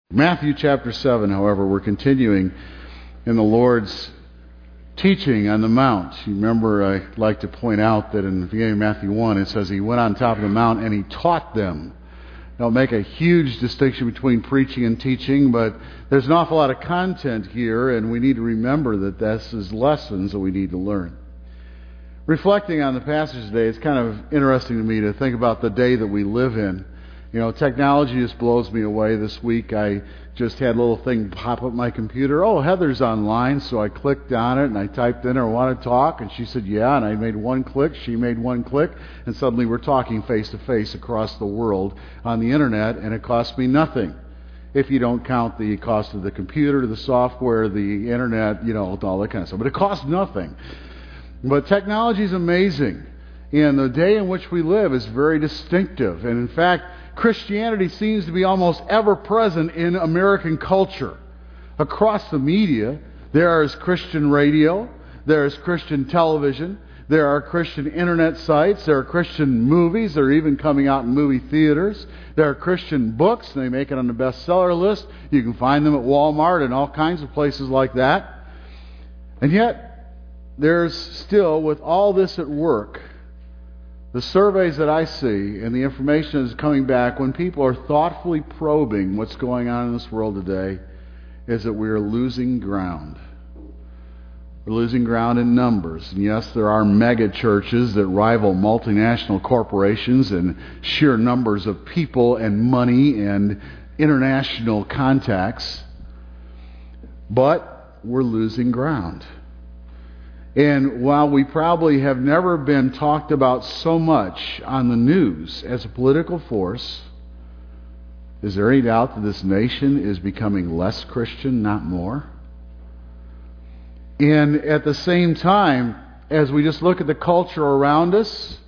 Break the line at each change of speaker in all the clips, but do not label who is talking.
Matthew chapter 7, however, we're continuing in the Lord's teaching on the Mount. You remember, I like to point out that in the beginning of Matthew 1, it says he went on top of the Mount and he taught them. Now, make a huge distinction between preaching and teaching, but there's an awful lot of content here, and we need to remember that this is lessons that we need to learn. Reflecting on the passage today, it's kind of interesting to me to think about the day that we live in. You know, technology just blows me away. This week I just had a little thing pop up my computer. Oh, Heather's online, so I clicked on it and I typed in her, I want to talk, and she said, yeah, and I made one click, she made one click, and suddenly we're talking face to face across the world on the internet, and it cost me nothing. If you don't count the cost of the computer, the software, the internet, you know, all that kind of stuff. But it costs nothing. But technology is amazing. And the day in which we live is very distinctive. And in fact, Christianity seems to be almost ever present in American culture. Across the media, there is Christian radio, there is Christian television, there are Christian internet sites, there are Christian movies, they're even coming out in movie theaters. There are Christian books, they make it on the bestseller list. You can find them at Walmart and all kinds of places like that. And yet, there's still, with all this at work, the surveys that I see and the information that is coming back when people are thoughtfully probing what's going on in this world today is that we are losing ground. We're losing ground in numbers. And yes, there are mega churches that rival multinational corporations in sheer numbers of people and money and international contacts. But we're losing ground. And while we probably have never been talked about so much on the news as a political force, is there any doubt that this nation is becoming less Christian, not more? And at the same time, as we just look at the culture around us,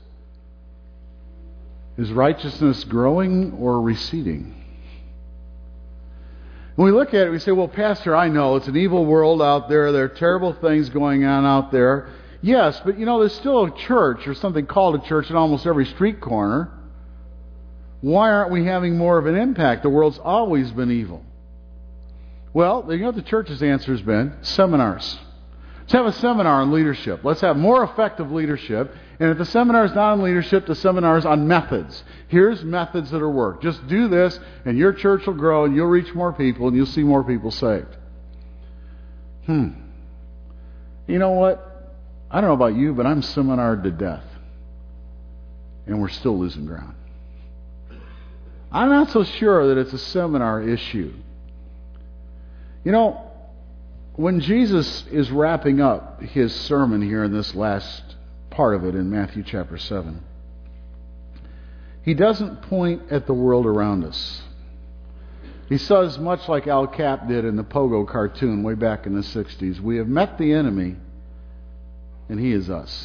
is righteousness growing or receding? When we look at it, we say, well, Pastor, I know it's an evil world out there. There are terrible things going on out there. Yes, but you know, there's still a church or something called a church in almost every street corner. Why aren't we having more of an impact? The world's always been evil. Well, you know what the church's answer has been? Seminars. Let's have a seminar on leadership. Let's have more effective leadership. And if the seminar is not on leadership, the seminar is on methods. Here's methods that are work. Just do this, and your church will grow, and you'll reach more people, and you'll see more people saved. You know what? I don't know about you, but I'm seminared to death. And we're still losing ground. I'm not so sure that it's a seminar issue. You know, when Jesus is wrapping up his sermon here in this last part of it in Matthew chapter 7, he doesn't point at the world around us. He says, much like Al Cap did in the Pogo cartoon way back in the 60s, we have met the enemy and he is us.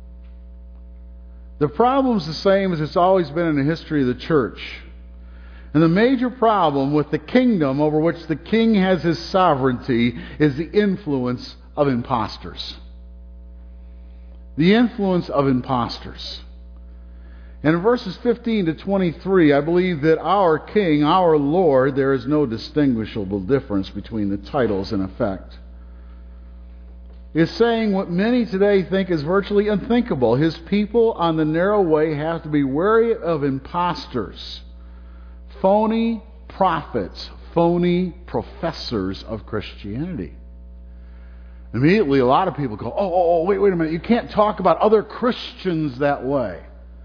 The problem's the same as it's always been in the history of the church. And the major problem with the kingdom over which the king has his sovereignty is the influence of imposters. The influence of imposters. And in verses 15 to 23, I believe that our King, our Lord, there is no distinguishable difference between the titles in effect, is saying what many today think is virtually unthinkable. His people on the narrow way have to be wary of imposters, phony prophets, phony professors of Christianity. Immediately, a lot of people go, wait a minute, you can't talk about other Christians that way.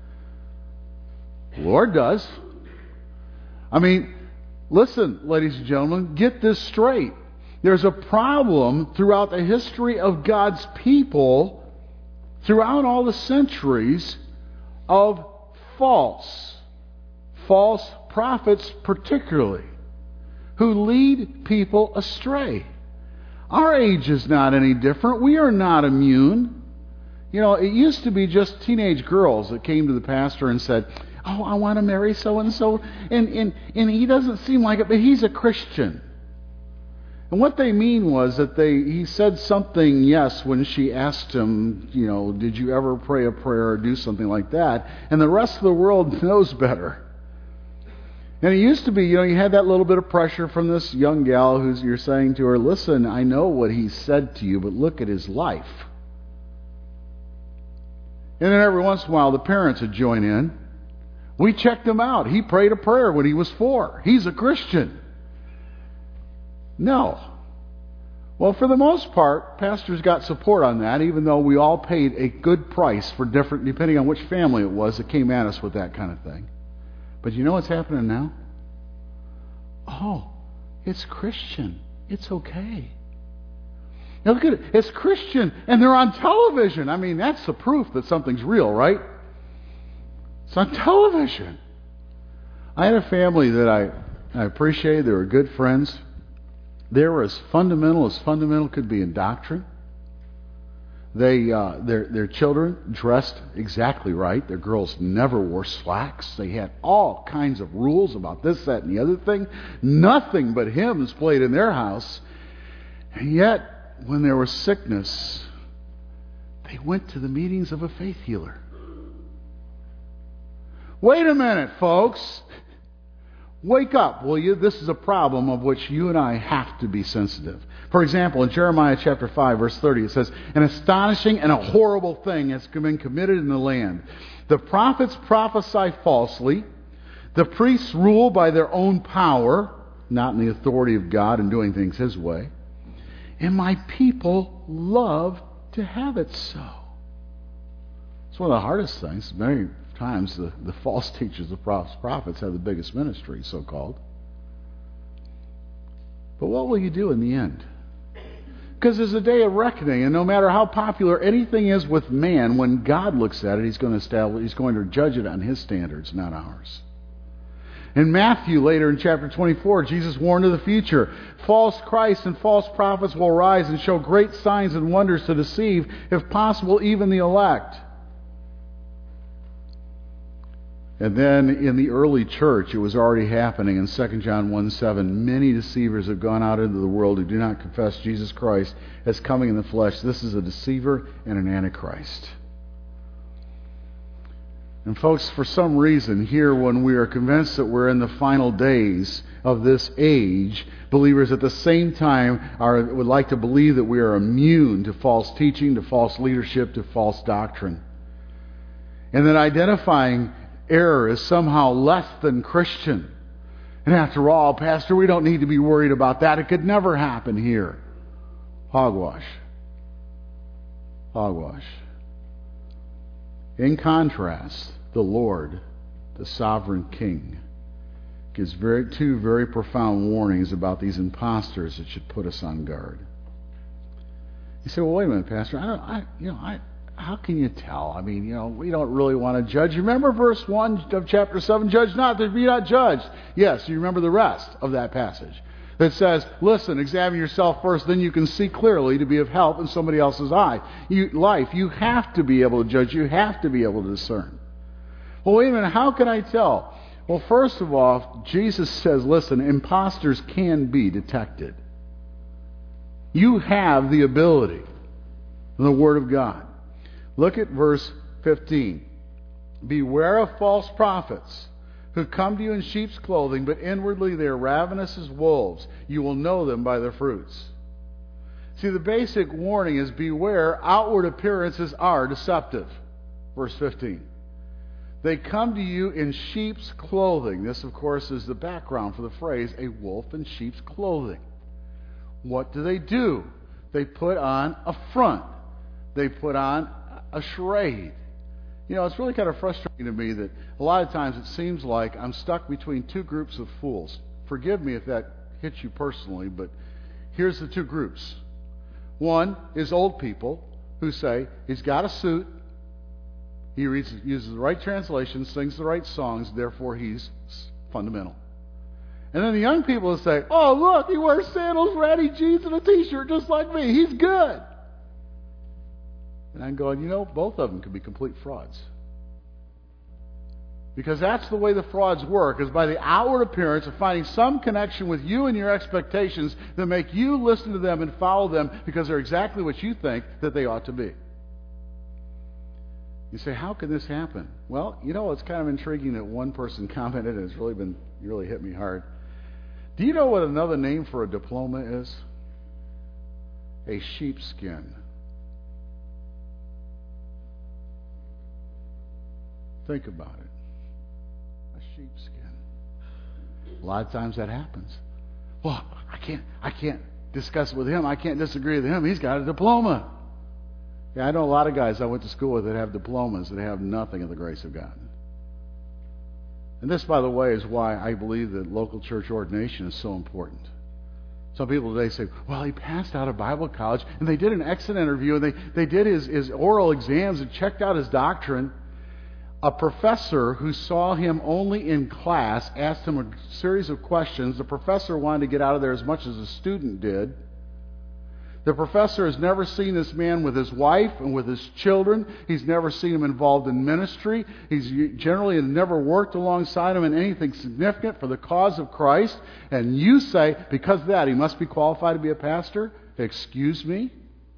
The Lord does. I mean, listen, ladies and gentlemen, get this straight. There's a problem throughout the history of God's people, throughout all the centuries, of false prophets particularly, who lead people astray. Our age is not any different. We are not immune. You know, it used to be just teenage girls that came to the pastor and said, oh, I want to marry so-and-so, and he doesn't seem like it, but he's a Christian. And what they mean was that he said something yes when she asked him, you know, did you ever pray a prayer or do something like that? And the rest of the world knows better. And it used to be, you had that little bit of pressure from this young gal who's you're saying to her, listen, I know what he said to you, but look at his life. And then every once in a while, the parents would join in. We checked him out. He prayed a prayer when he was 4. He's a Christian. No. Well, for the most part, pastors got support on that, even though we all paid a good price for different, depending on which family it was that came at us with that kind of thing. But you know what's happening now? Oh, it's Christian. It's okay. Now look at it. It's Christian, and they're on television. I mean, that's the proof that something's real, right? It's on television. I had a family that I appreciated. They were good friends. They were as fundamental could be in doctrine. Their children dressed exactly right. Their girls never wore slacks. They had all kinds of rules about this, that, and the other thing. Nothing but hymns played in their house. And yet, when there was sickness, they went to the meetings of a faith healer. Wait a minute, folks. Wake up, will you? This is a problem of which you and I have to be sensitive. For example, in Jeremiah chapter 5, verse 30, it says, an astonishing and a horrible thing has been committed in the land. The prophets prophesy falsely. The priests rule by their own power, not in the authority of God and doing things His way. And my people love to have it so. It's one of the hardest things. Many times the false teachers, the prophets, have the biggest ministry, so-called. But what will you do in the end? Because there's a day of reckoning, and no matter how popular anything is with man, when God looks at it, He's going to judge it on His standards, not ours. In Matthew, later in chapter 24, Jesus warned of the future. False Christs and false prophets will rise and show great signs and wonders to deceive, if possible, even the elect. And then in the early church, it was already happening in 2 John 1:7. Many deceivers have gone out into the world who do not confess Jesus Christ as coming in the flesh. This is a deceiver and an antichrist. And folks, for some reason here, when we are convinced that we're in the final days of this age, believers at the same time would like to believe that we are immune to false teaching, to false leadership, to false doctrine. And that identifying error is somehow less than Christian. And after all, Pastor, we don't need to be worried about that. It could never happen here. Hogwash. Hogwash. In contrast, the Lord, the sovereign King, gives two very profound warnings about these imposters that should put us on guard. You say, well, wait a minute, Pastor. How can you tell? I mean, we don't really want to judge. You remember verse 1 of chapter 7? Judge not, that be not judged. Yes, you remember the rest of that passage. That says, listen, examine yourself first, then you can see clearly to be of help in somebody else's life. You have to be able to judge. You have to be able to discern. Well, wait a minute, how can I tell? Well, first of all, Jesus says, listen, imposters can be detected. You have the ability in the Word of God. Look at verse 15. Beware of false prophets who come to you in sheep's clothing, but inwardly they are ravenous as wolves. You will know them by their fruits. See, the basic warning is beware, outward appearances are deceptive. Verse 15. They come to you in sheep's clothing. This, of course, is the background for the phrase, a wolf in sheep's clothing. What do? They put on a front. They put on a charade. It's really kind of frustrating to me that a lot of times it seems like I'm stuck between two groups of fools. Forgive me if that hits you personally, but here's the two groups. One is old people who say, he's got a suit, he uses the right translation, sings the right songs, therefore he's fundamental. And then the young people who say, oh, look, he wears sandals, ratty jeans, and a t-shirt just like me. He's good. And I'm going, both of them could be complete frauds. Because that's the way the frauds work, is by the outward appearance of finding some connection with you and your expectations that make you listen to them and follow them because they're exactly what you think that they ought to be. You say, how can this happen? Well, it's kind of intriguing that one person commented, and it's really hit me hard. Do you know what another name for a diploma is? A sheepskin. Think about it. A sheepskin. A lot of times that happens. Well, I can't discuss it with him. I can't disagree with him. He's got a diploma. Yeah, I know a lot of guys I went to school with that have diplomas that have nothing of the grace of God. And this, by the way, is why I believe that local church ordination is so important. Some people today say, well, he passed out of Bible college, and they did an exit interview, and they did his oral exams and checked out his doctrine. A professor who saw him only in class asked him a series of questions. The professor wanted to get out of there as much as the student did. The professor has never seen this man with his wife and with his children. He's never seen him involved in ministry. He's generally never worked alongside him in anything significant for the cause of Christ. And you say, because of that, he must be qualified to be a pastor? Excuse me?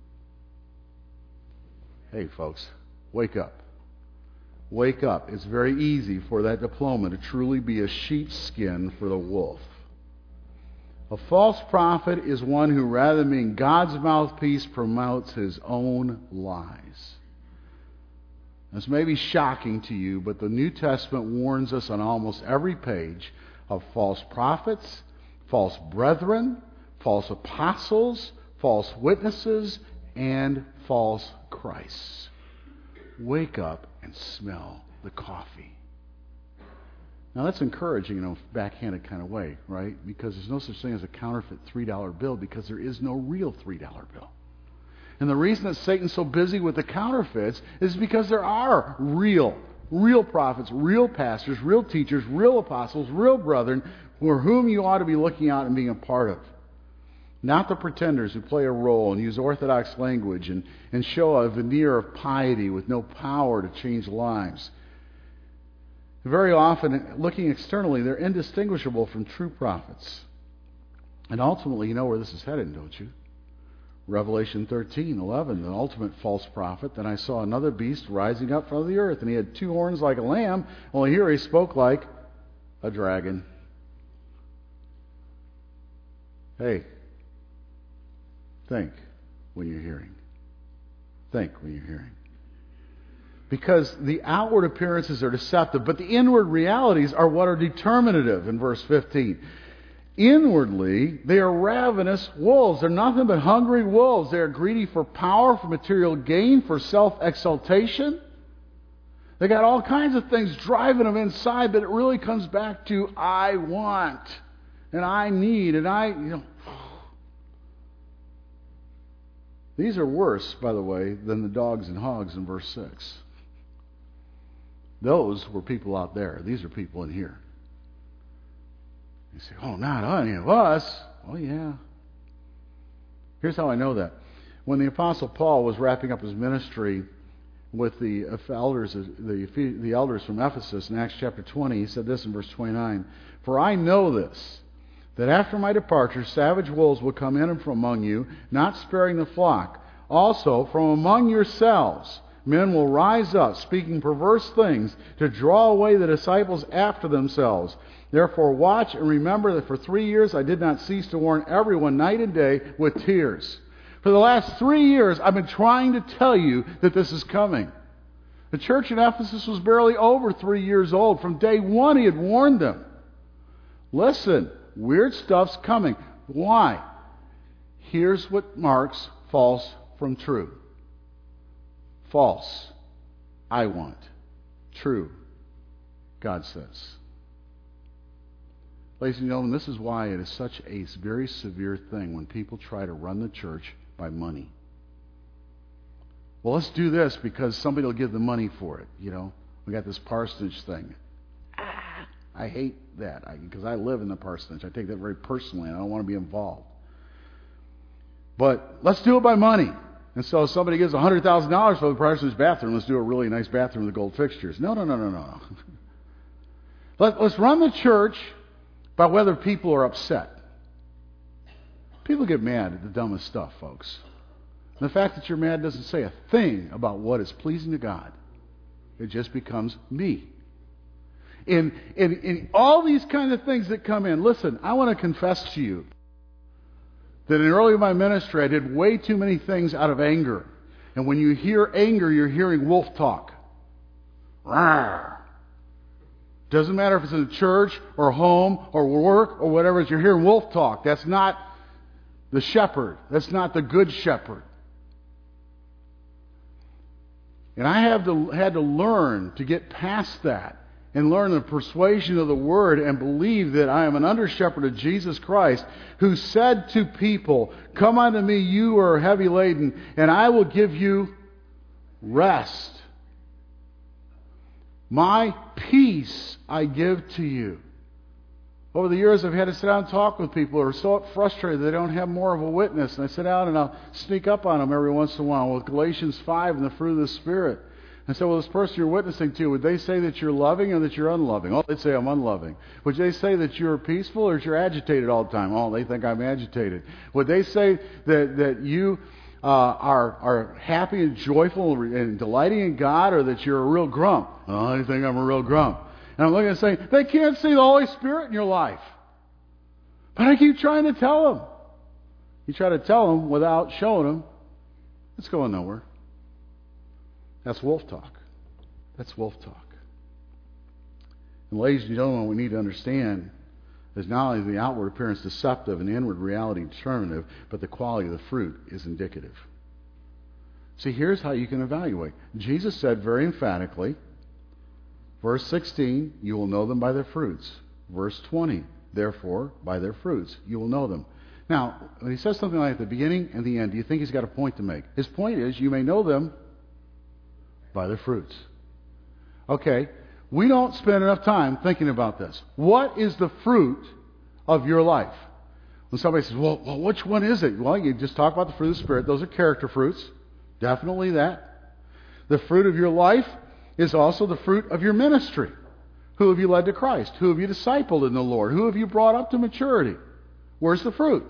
Hey, folks, wake up. Wake up. It's very easy for that diploma to truly be a sheepskin for the wolf. A false prophet is one who, rather than being God's mouthpiece, promotes his own lies. This may be shocking to you, but the New Testament warns us on almost every page of false prophets, false brethren, false apostles, false witnesses, and false Christs. Wake up and smell the coffee. Now that's encouraging in a backhanded kind of way, right? Because there's no such thing as a counterfeit $3 bill, because there is no real $3 bill. And the reason that Satan's so busy with the counterfeits is because there are real prophets, real pastors, real teachers, real apostles, real brethren, for whom you ought to be looking out and being a part of. Not the pretenders who play a role and use orthodox language and show a veneer of piety with no power to change lives. Very often, looking externally, they're indistinguishable from true prophets. And ultimately, you know where this is headed, don't you? Revelation 13:11, the ultimate false prophet. Then I saw another beast rising up from the earth, and he had 2 horns like a lamb, only here he spoke like a dragon. Hey, think when you're hearing. Think when you're hearing. Because the outward appearances are deceptive, but the inward realities are what are determinative in verse 15. Inwardly, they are ravenous wolves. They're nothing but hungry wolves. They are greedy for power, for material gain, for self-exaltation. They got all kinds of things driving them inside, but it really comes back to, I want, and I need, and These are worse, by the way, than the dogs and hogs in verse 6. Those were people out there. These are people in here. You say, oh, not any of us. Oh, yeah. Here's how I know that. When the Apostle Paul was wrapping up his ministry with the elders from Ephesus in Acts chapter 20, he said this in verse 29, "For I know this, that after my departure savage wolves will come in from among you, not sparing the flock. Also, from among yourselves men will rise up, speaking perverse things, to draw away the disciples after themselves. Therefore watch and remember that for 3 years I did not cease to warn everyone night and day with tears." For the last 3 years I've been trying to tell you that this is coming. The church in Ephesus was barely over 3 years old. From day one he had warned them. Listen, weird stuff's coming. Why? Here's what marks false from true. False, I want. True, God says. Ladies and gentlemen, this is why it is such a very severe thing when people try to run the church by money. Well, let's do this because somebody will give the money for it. We got this parsonage thing. I hate that because I live in the parsonage. I take that very personally and I don't want to be involved. But let's do it by money. And so somebody gives $100,000 for the parsonage bathroom. Let's do a really nice bathroom with gold fixtures. No. Let's run the church by whether people are upset. People get mad at the dumbest stuff, folks. And the fact that you're mad doesn't say a thing about what is pleasing to God. It just becomes me. In all these kind of things that come in, listen, I want to confess to you that in early in my ministry, I did way too many things out of anger. And when you hear anger, you're hearing wolf talk. Rawr. Doesn't matter if it's in a church or home or work or whatever, you're hearing wolf talk. That's not the shepherd. That's not the good shepherd. And I had to learn to get past that and learn the persuasion of the Word and believe that I am an under-shepherd of Jesus Christ, who said to people, "Come unto me, you who are heavy laden, and I will give you rest. My peace I give to you." Over the years, I've had to sit down and talk with people who are so frustrated they don't have more of a witness. And I sit down and I'll sneak up on them every once in a while with Galatians 5 and the fruit of the Spirit. And so, well, this person you're witnessing to, would they say that you're loving or that you're unloving? Oh, they'd say I'm unloving. Would they say that you're peaceful or that you're agitated all the time? Oh, they think I'm agitated. Would they say that you are happy and joyful and delighting in God, or that you're a real grump? Oh, they think I'm a real grump. And I'm looking and saying, they can't see the Holy Spirit in your life. But I keep trying to tell them. You try to tell them without showing them, it's going nowhere. That's wolf talk. That's wolf talk. And ladies and gentlemen, what we need to understand is not only the outward appearance deceptive and the inward reality determinative, but the quality of the fruit is indicative. See, here's how you can evaluate. Jesus said very emphatically, verse 16, you will know them by their fruits. Verse 20, therefore, by their fruits, you will know them. Now, when he says something like at the beginning and the end, do you think he's got a point to make? His point is, you may know them by their fruits. Okay, we don't spend enough time thinking about this. What is the fruit of your life? When somebody says, well, which one is it? Well, you just talk about the fruit of the Spirit. Those are character fruits. Definitely that. The fruit of your life is also the fruit of your ministry. Who have you led to Christ? Who have you discipled in the Lord? Who have you brought up to maturity? Where's the fruit?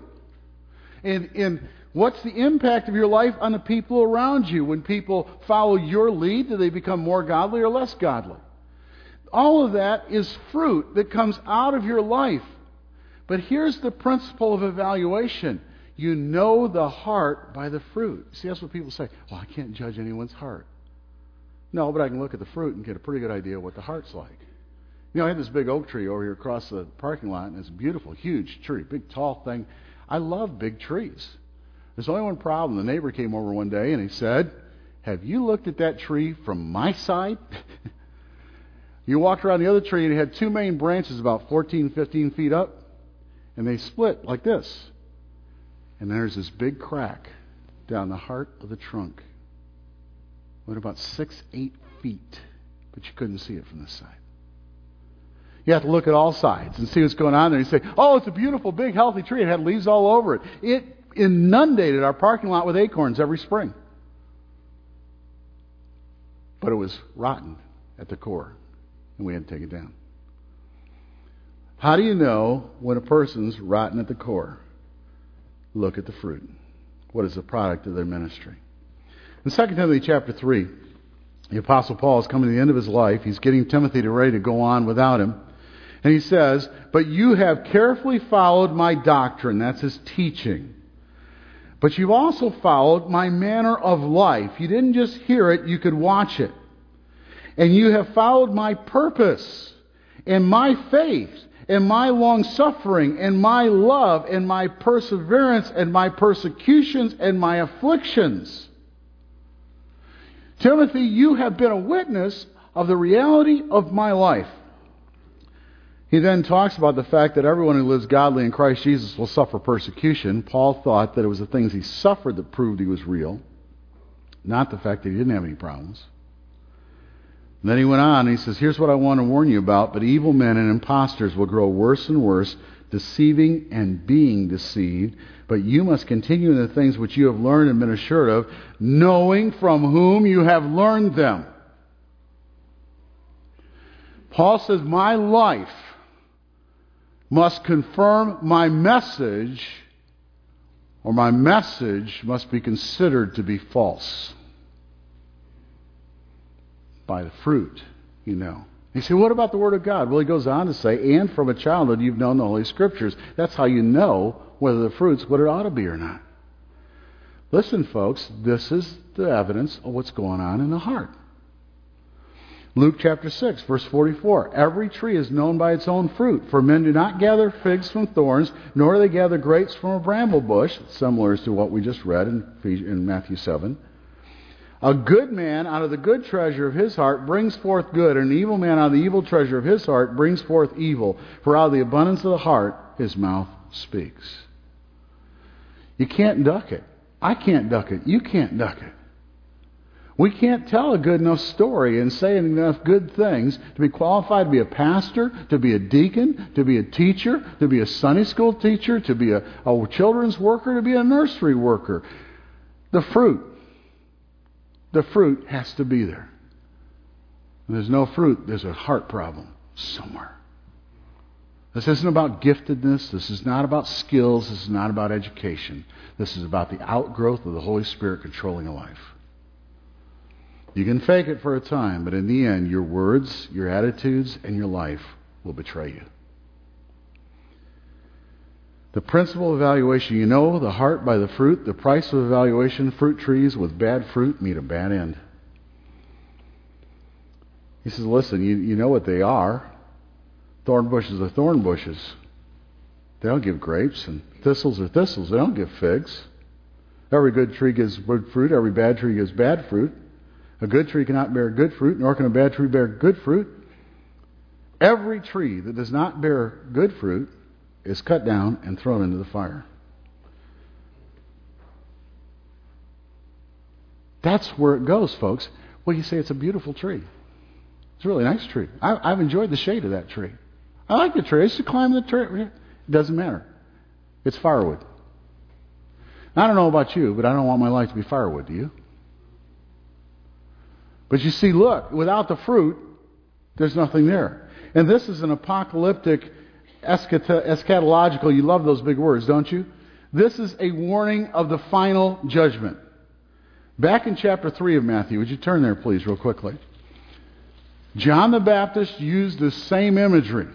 And what's the impact of your life on the people around you? When people follow your lead, do they become more godly or less godly? All of that is fruit that comes out of your life. But here's the principle of evaluation. You know the heart by the fruit. See, that's what people say. Well, I can't judge anyone's heart. No, but I can look at the fruit and get a pretty good idea of what the heart's like. You know, I had this big oak tree over here across the parking lot, and it's a beautiful, huge tree, big, tall thing. I love big trees. There's only one problem. The neighbor came over one day and he said, have you looked at that tree from my side? You walked around the other tree and it had two main branches about 14, 15 feet up, and they split like this. And there's this big crack down the heart of the trunk. Went about 6, 8 feet, but you couldn't see it from this side. You have to look at all sides and see what's going on there. You say, oh, it's a beautiful, big, healthy tree. It had leaves all over it. It inundated our parking lot with acorns every spring. But it was rotten at the core, and we had to take it down. How do you know when a person's rotten at the core? Look at the fruit. What is the product of their ministry? In 2 Timothy chapter 3, the Apostle Paul is coming to the end of his life. He's getting Timothy ready to go on without him. And he says, but you have carefully followed my doctrine. That's his teaching. But you've also followed my manner of life. You didn't just hear it, you could watch it. And you have followed my purpose and my faith and my long-suffering and my love and my perseverance and my persecutions and my afflictions. Timothy, you have been a witness of the reality of my life. He then talks about the fact that everyone who lives godly in Christ Jesus will suffer persecution. Paul thought that it was the things he suffered that proved he was real, not the fact that he didn't have any problems. And then he went on and he says, here's what I want to warn you about, but evil men and impostors will grow worse and worse, deceiving and being deceived. But you must continue in the things which you have learned and been assured of, knowing from whom you have learned them. Paul says, my life must confirm my message, or my message must be considered to be false. by the fruit, you know. You say, what about the Word of God? Well, he goes on to say, and from a childhood you've known the Holy Scriptures. That's how you know whether the fruit's what it ought to be or not. Listen, folks, this is the evidence of what's going on in the heart. Luke chapter 6, verse 44. Every tree is known by its own fruit. For men do not gather figs from thorns, nor do they gather grapes from a bramble bush, similar to what we just read in Matthew 7. A good man out of the good treasure of his heart brings forth good, and an evil man out of the evil treasure of his heart brings forth evil. For out of the abundance of the heart his mouth speaks. You can't duck it. I can't duck it. You can't duck it. We can't tell a good enough story and say enough good things to be qualified to be a pastor, to be a deacon, to be a teacher, to be a Sunday school teacher, to be a children's worker, to be a nursery worker. The fruit has to be there. When there's no fruit, there's a heart problem somewhere. This isn't about giftedness. This is not about skills. This is not about education. This is about the outgrowth of the Holy Spirit controlling a life. You can fake it for a time, but in the end, your words, your attitudes, and your life will betray you. The principle of evaluation, you know the heart by the fruit. The price of evaluation, fruit trees with bad fruit meet a bad end. He says, listen, you know what they are. Thorn bushes are thorn bushes. They don't give grapes, and thistles are thistles. They don't give figs. Every good tree gives good fruit. Every bad tree gives bad fruit. A good tree cannot bear good fruit, nor can a bad tree bear good fruit. Every tree that does not bear good fruit is cut down and thrown into the fire. That's where it goes, folks. Well, you say it's a beautiful tree. It's a really nice tree. I've enjoyed the shade of that tree. I like the tree. I used to climb the tree. It doesn't matter. It's firewood. I don't know about you, but I don't want my life to be firewood, do you? But you see, look, without the fruit, there's nothing there. And this is an apocalyptic, eschatological, you love those big words, don't you? This is a warning of the final judgment. Back in chapter 3 of Matthew, would you turn there, please, real quickly? John the Baptist used the same imagery.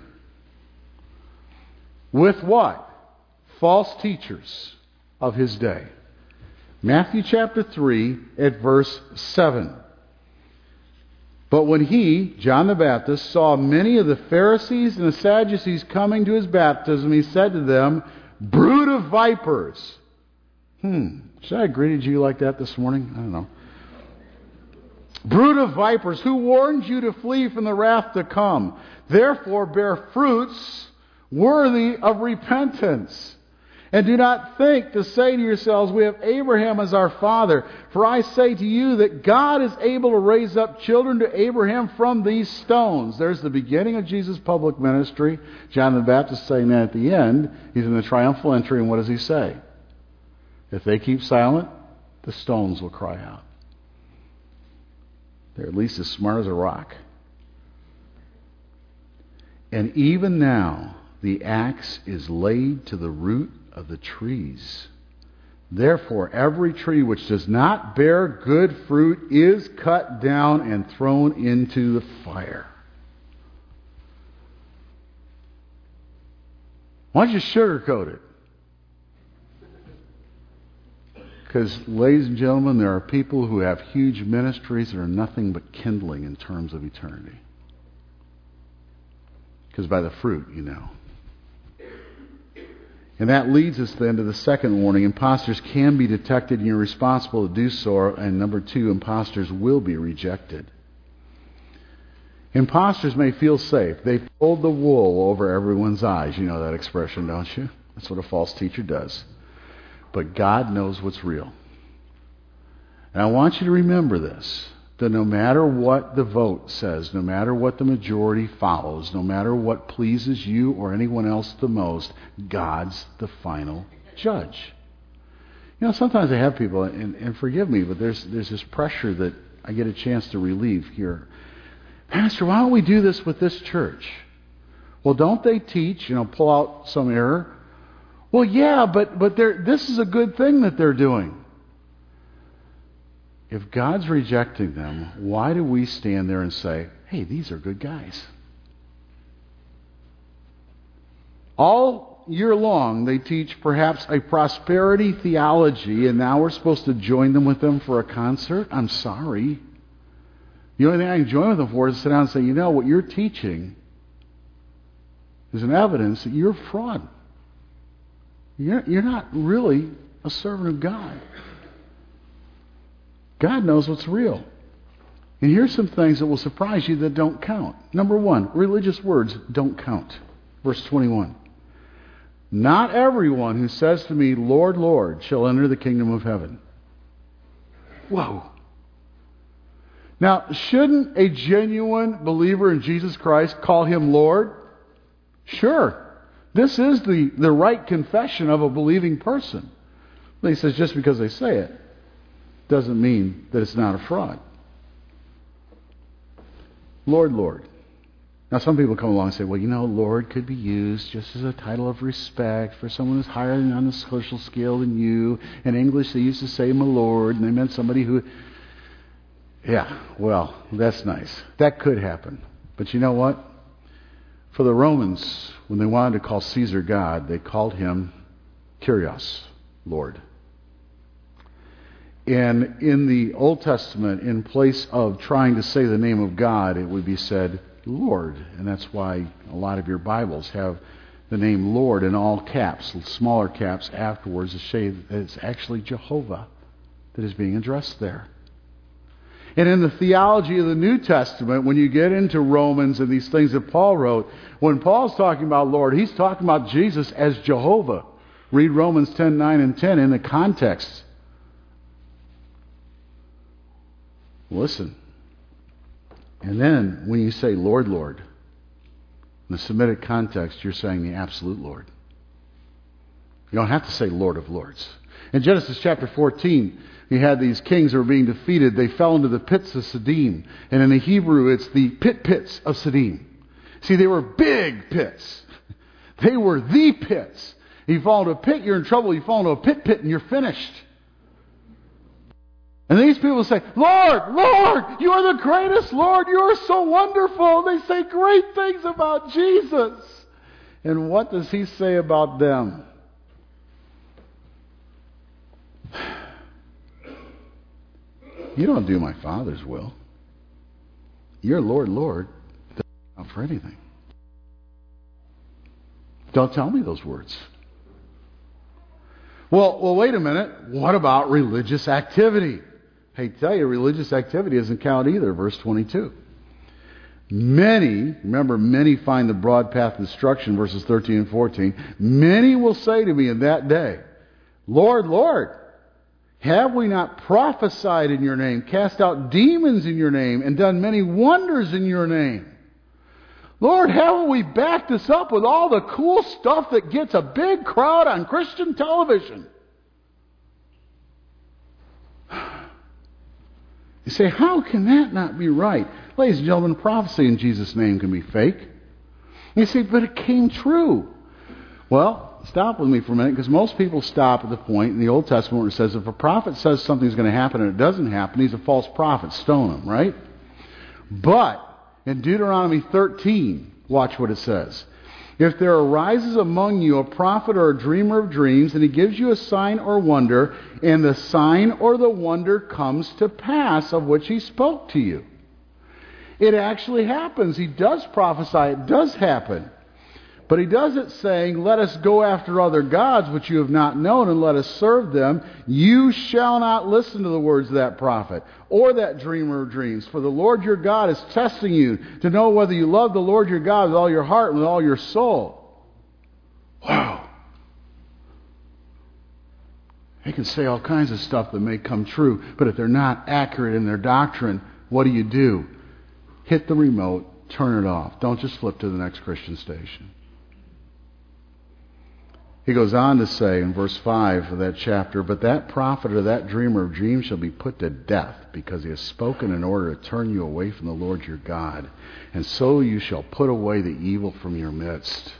With what? False teachers of his day. Matthew chapter 3 at verse 7. But when he, John the Baptist, saw many of the Pharisees and the Sadducees coming to his baptism, he said to them, brood of vipers. Should I have greeted you like that this morning? I don't know. Brood of vipers, who warned you to flee from the wrath to come? Therefore bear fruits worthy of repentance. And do not think to say to yourselves, we have Abraham as our father. For I say to you that God is able to raise up children to Abraham from these stones. There's the beginning of Jesus' public ministry. John the Baptist saying that at the end. He's in the triumphal entry, and what does he say? If they keep silent, the stones will cry out. They're at least as smart as a rock. And even now, the axe is laid to the root of the trees. Therefore, every tree which does not bear good fruit is cut down and thrown into the fire. Why don't you sugarcoat it? Because, ladies and gentlemen, there are people who have huge ministries that are nothing but kindling in terms of eternity. Because by the fruit, you know. And that leads us then to the second warning. Imposters can be detected and you're responsible to do so. And number 2, imposters will be rejected. Imposters may feel safe. They pulled the wool over everyone's eyes. You know that expression, don't you? That's what a false teacher does. But God knows what's real. And I want you to remember this. That no matter what the vote says, no matter what the majority follows, no matter what pleases you or anyone else the most, God's the final judge. You know, sometimes I have people, and forgive me, but there's this pressure that I get a chance to relieve here. Pastor, why don't we do this with this church? Well, don't they teach, pull out some error? Well, yeah, but this is a good thing that they're doing. if God's rejecting them, why do we stand there and say, hey, these are good guys? All year long, they teach perhaps a prosperity theology, and now we're supposed to join them with them for a concert? I'm sorry. The only thing I can join with them for is to sit down and say, you know, what you're teaching is an evidence that you're a fraud. You're not really a servant of God. God knows what's real. And here's some things that will surprise you that don't count. Number one, religious words don't count. Verse 21. Not everyone who says to me, Lord, Lord, shall enter the kingdom of heaven. Whoa. Now, shouldn't a genuine believer in Jesus Christ call him Lord? Sure. This is the right confession of a believing person. But he says just because they say it doesn't mean that it's not a fraud. Lord, Lord. Now, some people come along and say, well, you know, Lord could be used just as a title of respect for someone who's higher on the social scale than you. In English, they used to say my Lord, and they meant somebody who... Yeah, well, that's nice. That could happen. But you know what? For the Romans, when they wanted to call Caesar God, they called him Kyrios, Lord. And in the Old Testament, in place of trying to say the name of God, it would be said, Lord. And that's why a lot of your Bibles have the name Lord in all caps, smaller caps afterwards to say that it's actually Jehovah that is being addressed there. And in the theology of the New Testament, when you get into Romans and these things that Paul wrote, when Paul's talking about Lord, he's talking about Jesus as Jehovah. Read Romans 10:9 and 10 in the context. Listen. And then, when you say, Lord, Lord, in the Semitic context, you're saying the absolute Lord. You don't have to say Lord of Lords. In Genesis chapter 14, you had these kings who were being defeated. They fell into the pits of Siddim. And in the Hebrew, it's the pits of Siddim. See, they were big pits. They were the pits. You fall into a pit, you're in trouble. You fall into a pit, and you're finished. And these people say, Lord, Lord, you are the greatest, Lord. You are so wonderful. They say great things about Jesus. And what does he say about them? You don't do my Father's will. Your Lord, Lord, doesn't count for anything. Don't tell me those words. Well, wait a minute. What about religious activity? Hey, tell you, religious activity doesn't count either. Verse 22. Many find the broad path of destruction, verses 13 and 14. Many will say to me in that day, Lord, Lord, have we not prophesied in your name, cast out demons in your name, and done many wonders in your name? Lord, haven't we backed this up with all the cool stuff that gets a big crowd on Christian television? You say, how can that not be right? Ladies and gentlemen, prophecy in Jesus' name can be fake. You say, but it came true. Well, stop with me for a minute, because most people stop at the point in the Old Testament where it says if a prophet says something's going to happen and it doesn't happen, he's a false prophet. Stone him, right? But in Deuteronomy 13, watch what it says. If there arises among you a prophet or a dreamer of dreams, and he gives you a sign or wonder, and the sign or the wonder comes to pass of which he spoke to you. It actually happens. He does prophesy. It does happen. But he does it saying, let us go after other gods which you have not known, and let us serve them. You shall not listen to the words of that prophet or that dreamer of dreams. For the Lord your God is testing you to know whether you love the Lord your God with all your heart and with all your soul. Wow. They can say all kinds of stuff that may come true, but if they're not accurate in their doctrine, what do? Hit the remote, turn it off. Don't just flip to the next Christian station. He goes on to say in verse 5 of that chapter, but that prophet or that dreamer of dreams shall be put to death, because he has spoken in order to turn you away from the Lord your God. And so you shall put away the evil from your midst.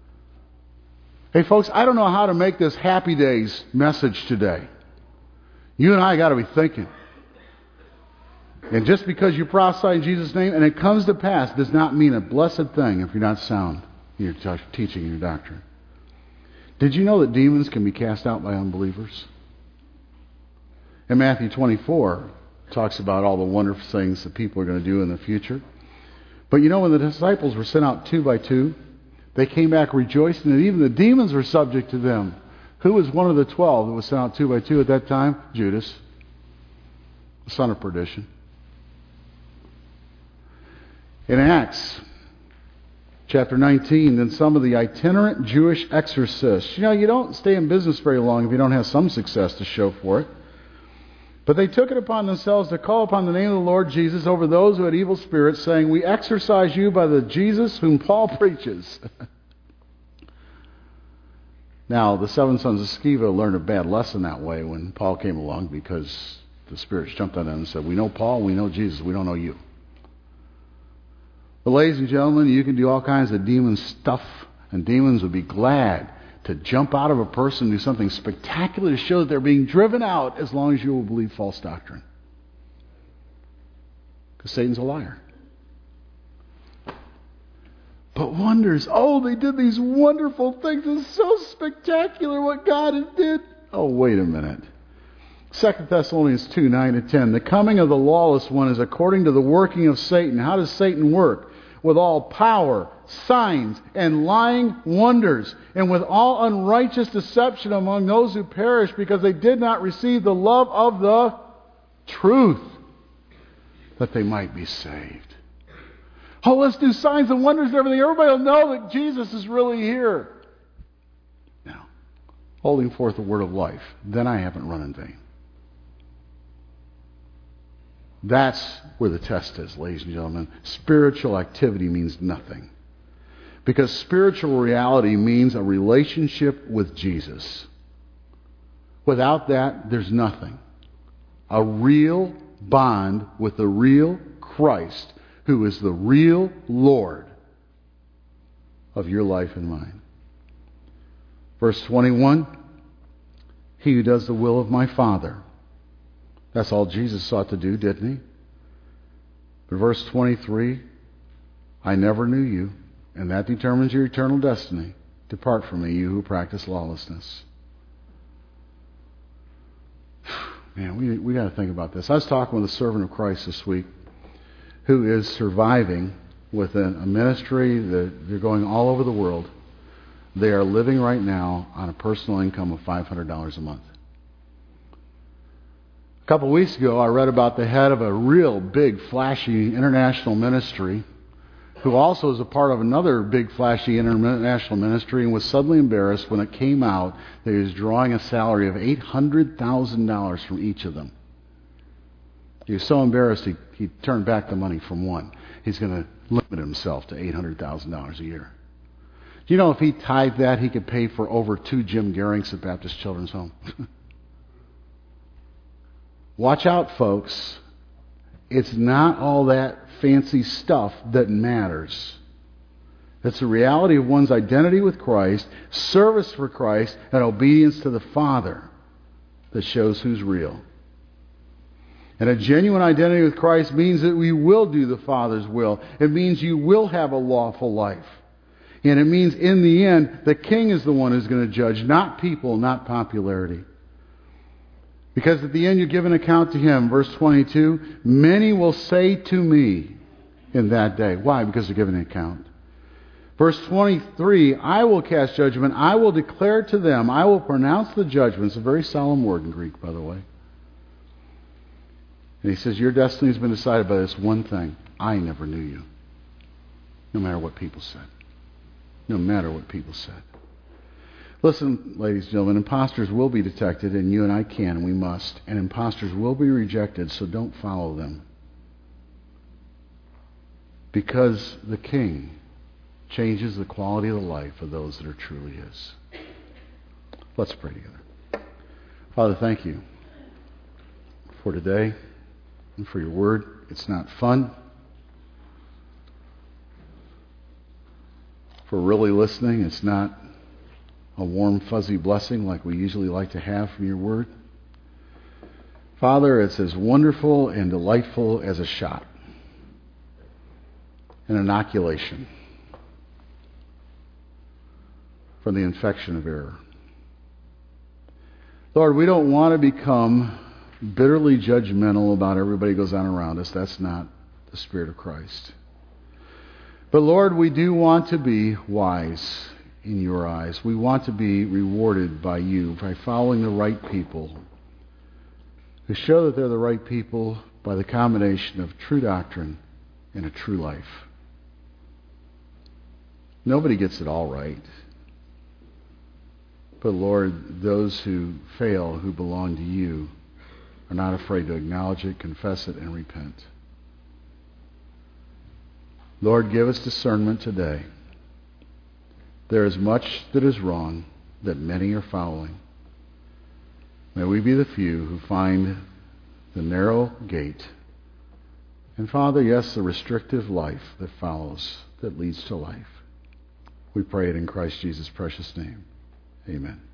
Hey folks, I don't know how to make this Happy Days message today. You and I got to be thinking. And just because you prophesy in Jesus' name and it comes to pass does not mean a blessed thing if you're not sound in your teaching and your doctrine. Did you know that demons can be cast out by unbelievers? In Matthew 24, it talks about all the wonderful things that people are going to do in the future. But you know, when the disciples were sent out 2 by 2, they came back rejoicing that even the demons were subject to them. Who was one of the 12 that was sent out 2 by 2 at that time? Judas, the son of perdition. In Acts chapter 19, then some of the itinerant Jewish exorcists. You know, you don't stay in business very long if you don't have some success to show for it. But they took it upon themselves to call upon the name of the Lord Jesus over those who had evil spirits, saying, we exorcise you by the Jesus whom Paul preaches. Now, the 7 sons of Sceva learned a bad lesson that way when Paul came along, because the spirits jumped on them and said, we know Paul, we know Jesus, we don't know you. But ladies and gentlemen, you can do all kinds of demon stuff, and demons would be glad to jump out of a person and do something spectacular to show that they're being driven out, as long as you will believe false doctrine. Because Satan's a liar. But wonders, they did these wonderful things. It's so spectacular what God did. Oh, wait a minute. 2 Thessalonians 2, 9 to 10. The coming of the lawless one is according to the working of Satan. How does Satan work? With all power, signs, and lying wonders, and with all unrighteous deception among those who perish, because they did not receive the love of the truth, that they might be saved. Oh, let's do signs and wonders and everything. Everybody will know that Jesus is really here. Now, holding forth the word of life, then I haven't run in vain. That's where the test is, ladies and gentlemen. Spiritual activity means nothing. Because spiritual reality means a relationship with Jesus. Without that, there's nothing. A real bond with the real Christ, who is the real Lord of your life and mine. Verse 21, he who does the will of my Father. That's all Jesus sought to do, didn't he? But verse 23, I never knew you, and that determines your eternal destiny. Depart from me, you who practice lawlessness. Man, we got to think about this. I was talking with a servant of Christ this week who is surviving within a ministry that they're going all over the world. They are living right now on a personal income of $500 a month. A couple of weeks ago, I read about the head of a real big, flashy international ministry who also is a part of another big, flashy international ministry, and was suddenly embarrassed when it came out that he was drawing a salary of $800,000 from each of them. He was so embarrassed he turned back the money from one. He's going to limit himself to $800,000 a year. Do you know if he tithed that, he could pay for over 2 Jim Garings at Baptist Children's Home? Watch out, folks. It's not all that fancy stuff that matters. It's the reality of one's identity with Christ, service for Christ, and obedience to the Father that shows who's real. And a genuine identity with Christ means that we will do the Father's will. It means you will have a lawful life. And it means in the end, the King is the one who's going to judge, not people, not popularity. Because at the end you give an account to Him. Verse 22, many will say to me in that day. Why? Because they're giving an account. Verse 23, I will cast judgment. I will declare to them. I will pronounce the judgment. It's a very solemn word in Greek, by the way. And He says, your destiny has been decided by this one thing. I never knew you. No matter what people said. No matter what people said. Listen, ladies and gentlemen, imposters will be detected, and you and I can, and we must. And imposters will be rejected, so don't follow them. Because the King changes the quality of the life of those that are truly His. Let's pray together. Father, thank you for today and for your word. It's not fun. For really listening, it's not a warm, fuzzy blessing like we usually like to have from your word. Father, it's as wonderful and delightful as a shot, an inoculation from the infection of error. Lord, we don't want to become bitterly judgmental about everybody who goes on around us. That's not the Spirit of Christ. But Lord, we do want to be wise in your eyes. We want to be rewarded by you by following the right people who show that they're the right people by the combination of true doctrine and a true life. Nobody gets it all right. But Lord, those who fail, who belong to you, are not afraid to acknowledge it, confess it, and repent. Lord, give us discernment today. There is much that is wrong that many are following. May we be the few who find the narrow gate. And Father, yes, the restrictive life that follows, that leads to life. We pray it in Christ Jesus' precious name. Amen.